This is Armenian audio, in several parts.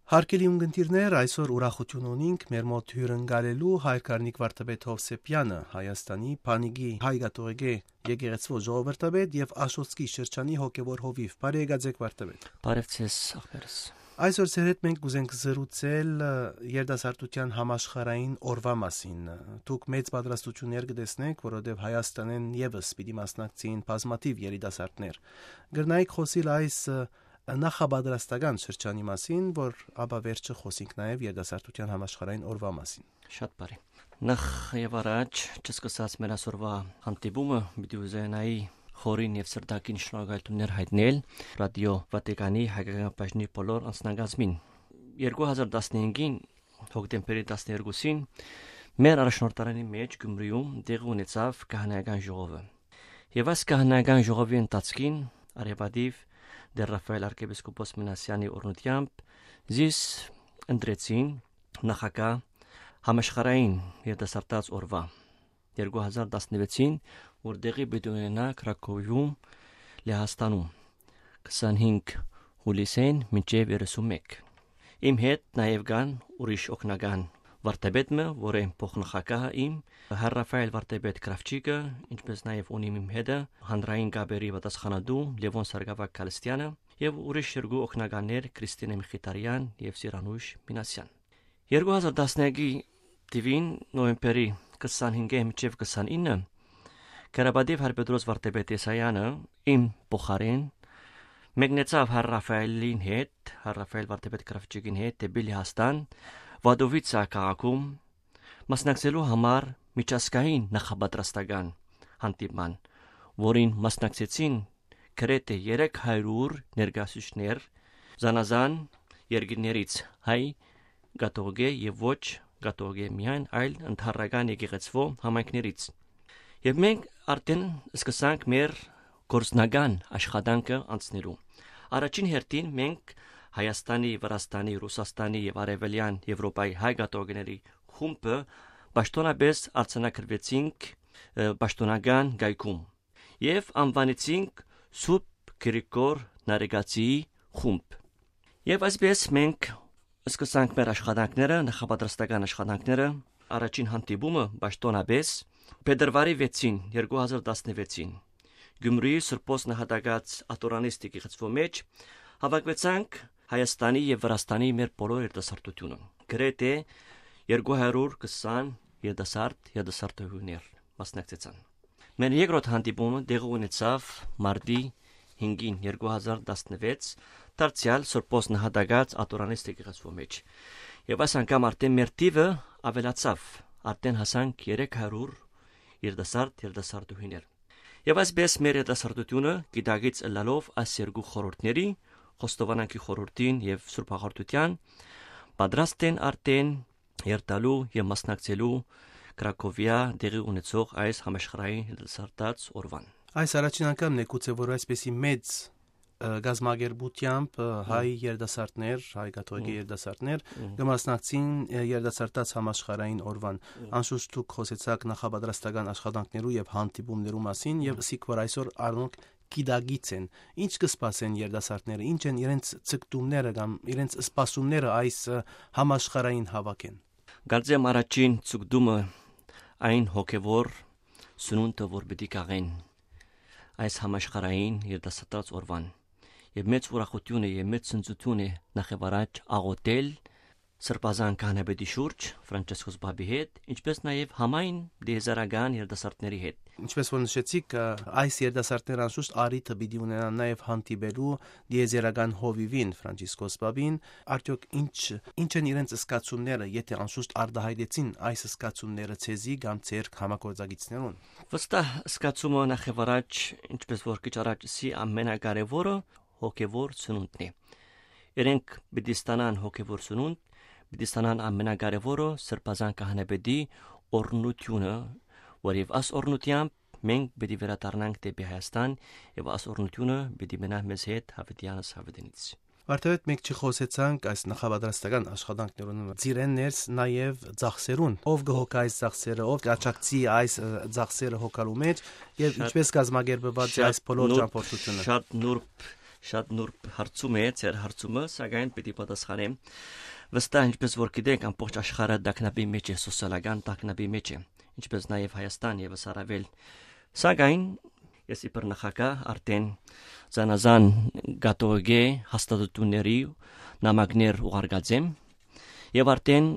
Հարկելի ունգընտիրներ, այսօր ուրախություն ունենք մեր մոտ հյուրընկալելու հայր Կարնիկ Վարդապետ Հովսեփյանը, Հայաստանի Փանիգի հայ կաթողիկե եկեղեցու ժողովրդապետ եւ Աշոտսկի շրջանի հոգեվոր հովիվ։ Բարի եկեք Վարդապետ։ Բարև ձեզ, ախպերս։ Այսօր ձեր հետ մենք կուզենք զրուցել երիտասարդության համաշխարհային օրվա մասին։ Դուք մեծ պատրաստություններ կտեսնեք, որովհետեւ Հայաստանեն եւս պիտի մասնակցին բազմաթիվ երիտասարդներ։ Գրնայք խոսիլ այս նախապատրաստական շրջանի մասին, որ ապա վերջը խոսենք նաև երիտասարդության համաշխարհային օրվա մասին։ Շատ բարի։ Նախ եւ առաջ չսկսած մեր այսօրվա հանդիպումը պիտի ուզենայի խորին եւ սրտակին շնորհակալություններ հայտնել ռադիո Վատիկանի հայկական բաժնի բոլոր անձնագազմին։ 2015-ին հոկտեմբերի 12-ին մեր առաջնորդարանի մեջ Գյումրիում տեղի ունեցավ քահանայական ժողովը։ Եվ այս քահանայական ժողովի ընթացքին արևադիվ Դեր Ռաֆայել arczepiskopos Մինասյանի օրնությամբ զիս ընտրեցին նախագահ համաշխարհային երիտասարդաց օրվա 2016-ին, որ տեղի պիտի ունենա Քրակովիում, Լեհաստանում 25 հուլիսին մինչև 31։ Իմ հետ նաև կան ուրիշ օգնական վարդապետը, որը փոխնախագահը իմ, Հայր Ռաֆայել Վարդապետ Կրավչիկը, ինչպես նաև ունիմ իմ հետը հանրային գաբերի պատասխանատու Լևոն Սարգսակ Քալստյանը եւ ուրիշ երկու օգնականներ Քրիստինե Միխիտարյան եւ Սիրանուշ Մինասյան։ 2015-ի տիվին նոյեմբերի 25-ը մինչև 29-ը Կարաբադիվ Հայր Պետրոս Վարդապետ Եսայանը իմ փոխարեն մեկնեցավ Հայր Ռաֆայելին հետ, Հայր Ռաֆայել Վարդապետ Կրավչիկին հետ դեպի Լեհաստան Վադովիցա քաղաքում մասնակցելու համար միջազգային նախապատրաստական հանդիպման, որին մասնակցեցին գրեթե 300 ներկայացուցիչներ զանազան երկրներից հայ կաթողիկե եւ ոչ կաթողիկե միայն այլ ընդհանրական եկեղեցվո համայնքներից։ Եվ մենք արդեն սկսանք մեր գործնական աշխատանքը անցնելու։ Առաջին հերթին մենք Հայաստանի, Վրաստանի, Ռուսաստանի եւ Արևելյան Եվրոպայի հայ կաթողիկեների խումբը պաշտոնապես արձանագրվեցինք պաշտոնական գայքում եւ անվանեցինք Սուրբ Գրիգոր Նարեգացիի խումբ։ Եվ այսպես մենք սկսանք մեր աշխատանքները, նախապատրաստական աշխատանքները, առաջին հանդիպումը պաշտոնապես փետրվարի 6-ին 2016-ին Գյումրիի Սրբոց նահատակած ատորանիստ եկեղեցվո մեջ հավաքվեցանք Հայաստանի եւ Վրաստանի մեր բոլոր երիտասարդությունը։ Գրեթե 220 երիտասարդներ մասնակցեցան։ Մեր երկրորդ հանդիպումը տեղի ունեցավ մարտի 5-ին 2016 դարձյալ Սրբոց նահատակած ատորանիստ եկեղեցվո մեջ։ Եվ այս անգամ արդեն մեր տիվը ավելացավ, արդեն հասանք 300 երիտասարդներ։ Եվ այսպես մեր երիտասարդությունը գիտակից ելալով այս երկու խորհուրդների Խոստովանանքի խորհրդին եւ Սուրբ Հաղորդության պատրաստ են արդեն երթալու եւ մասնակցելու Կրակովիա տեղի ունեցող այս համաշխարհային երիտասարդաց օրվան։ Այս առաջին անգամն է գուցե որ այսպեսի մեծ գազագերբությամբ հայ երիտասարդներ, հայ կաթողիկե երիտասարդներ կմասնակցին երիտասարդաց համաշխարհային օրվան։ Անշուշտ դուք խոսեցաք նախապատրաստական աշխատանքներու եւ հանդիպումներու մասին եւ ասիք որ այսօր առնոք գիտագից են։ Ինչ կսպասեն երիտասարդները, ինչ են իրենց ցկտումները կամ իրենց սպասումները այս համաշխարհային հավաքեն։ Գարձեմ առաջին ցկտումը այն հոգևոր սնունդը որ պիտի կաղեն այս համաշխարհային երիտասարդաց օրվան։ Եվ մեծ ուրախություն է եւ մեծ ցնծություն է նախևառաջ աղոթել Սրբազան քահանայապետի շուրջ Ֆրանցիսկոս Բաբի հետ, ինչպես նաև համայն դիեզերական երիտասարդների հետ։ Ինչպես որ նշեցիք, այս երիտասարդները անշուշտ արիթը պիտի ունենան նաև հանդիպելու դիեզերական հովիվին Ֆրանցիսկոս Բաբին, արդյոք ինչ են իրենց զգացումները, եթե անշուշտ արտահայտեցին այս զգացումները ցեզի կամ ձեր համագործակիցներուն։ Վստահ զգացումը նախևառաջ, ինչպես որ քիչ առաջ ասի, ամենակարևորը հոգևոր սնունդն է։ Իրենք պիտի ստանան հոգևոր սնունդ, պիտի ստանան ամենակարևորը Սրբազան քահանայապետի օրհնությունը, որև այս օրհնությամբ մենք պիտի վերադառնանք դեպի Հայաստան եւ այս օրհնությունը պիտի մնա մեզ հետ հավիտյանս հավիտենից։ Վարդապետ, մենք չխոսեցանք այս նախապատրաստական աշխատանքներուն ծիրեններս նաև ծախսերուն։ Ով կհոգա այս ծախսերը, ով կաչակցի այս ծախսերը հոգալու մեջ եւ ինչպես կազմակերպված է այս բոլոր ճամփորդությունը։ շատ նուրբ հարցում է, ձեր հարցումը, սակայն պիտի պատասխանեմ։ Վստահ ինչպես որ գիտեք, ամբողջ աշխարհը տագնապի մեջ է, սոցիալական տագնապի մեջ է, ինչպես նաև Հայաստան եւս առավել։ Սակայն ես իբր նախագահ արդեն զանազան գատողի հաստատությունների նամակներ ուղարկած եմ եւ արդեն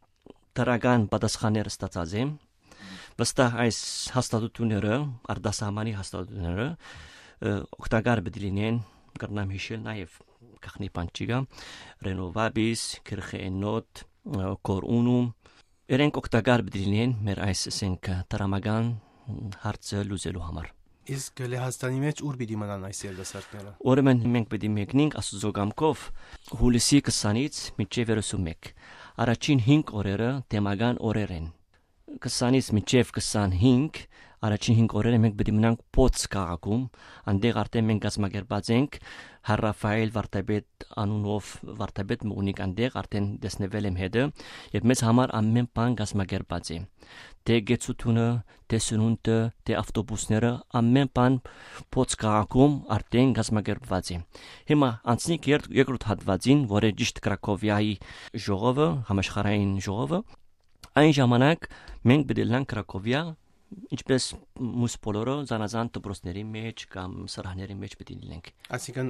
դրական պատասխաններ ստացած եմ։ Վստահ այս հաստատությունները, արտասահմանի հաստատությունները օգտակար պետք լինեն, կրնամ հիշել նաև գախնի պանչիգա, Ռենովաբիս, Քրխենոտ, Կորունում, իրենք օգտակար պետք լինեն մեր այս ասենք տրամական հարցը լուծելու համար։ Իսկ Լեհաստանի մեջ ուր պիտի մնան այս երիտասարդները։ Ուրեմն մենք պետք է մեկնենք Աստծո կամքով հուլիսի 20-ից մինչև 31։ Առաջին 5 օրերը թեմական օրեր են։ 20-ից մինչև 25 առաջին 5 օրերը մենք պետք է մնանք Պոց քաղաքում, այնտեղ արդեն մենք կազմակերպած ենք Ռաֆայել Վարդապետ անունով Վարդապետ մունիկ այնտեղ արդեն դեսնվել եմ հետը եւ մեզ համար ամեն բան կազմակերպած է։ Դե գեցությունը, դե սնունդը, դե ավտոբուսները, ամեն բան Պոց քաղաքում արդեն կազմակերպված է։ Հիմա անցնիկ երկրորդ հատվածին, որը ճիշտ Կրակովիայի ժողովը, համաշխարհային ժողովը, այն ժամանակ մենք պետք է լանք Կրակովիա, ինչպես մյուս բոլորը զանազան դպրոցների մեջ կամ սրահների մեջ պետք է լինենք։ Այսինքն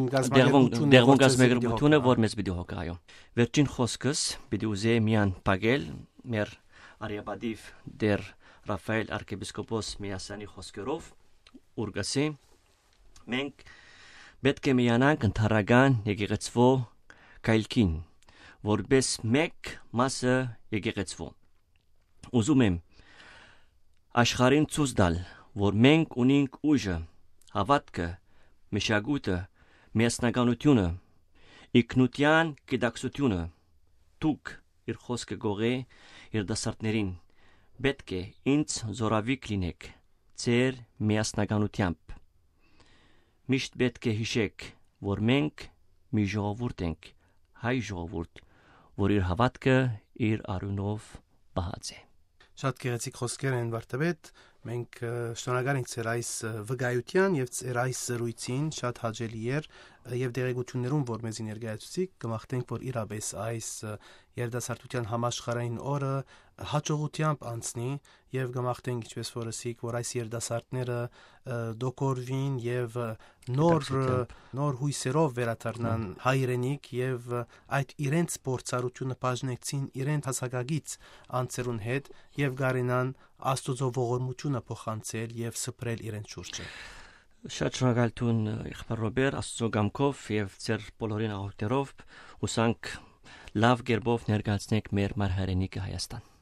դեղվում գազམ-եկրբությունը, որ մեզ պետք է հոգա, այո։ Վերջին խոսքս պետք է ուզեի միան պագել մեր արիաբադիվ դեր Ռաֆայել arczepiskopos Միասյանի խոսքերով ուրգասի մենք պետք է միանանք ընդհանրական եկեղեցվո կայլքին, որպես մեկ մասը եկեղեցվո։ Ուզում եմ աշխարհին ցույց տալ, որ մենք ունենք ուժը, հավատքը, մշակույթը, միասնականությունը, ինքնության գիտակցությունը։ Դուք իր խոսքը գողե երիտասարդներին պետք է ինձ զորավիք լինեք ձեր միասնականությամբ։ Միշտ պետք է հիշեք, որ մենք մի ժողովուրդ ենք, հայ ժողովուրդ, որ իր հավատքը իր արյունով պահած է։ Շատ գեղեցիկ խոսքեր են Վարդապետ, մենք շնորհակալ ենք ձեր այս վկայության եւ ձեր այս զրույցին, շատ հաճելի էր եւ դերեկություններում, որ մեզի ներկայացուցիք, կմաղթենք, որ իրապես այս երիտասարդության համաշխարհային օրը հաջողությամբ անցնի եւ կմաղթենք, ինչպես որ ասիք, որ այս երիտասարդները դոկորվին եւ նոր հույսերով վերադառնան հայրենիք եւ այդ իրենց փորձառությունը բաժնեցին իրենց հասակագից անձերուն հետ եւ գարենան Աստծո ողորմությունը փոխանցել եւ սփռել իրենց շուրջը։ Շատ շնորհակալություն իշխան Ռոբեր, Աստծո կամքով եւ ձեր բոլորին աղոթքերով ուսանք լավ գերբով ներկայացնենք մեր հայրենիքը Հայաստան։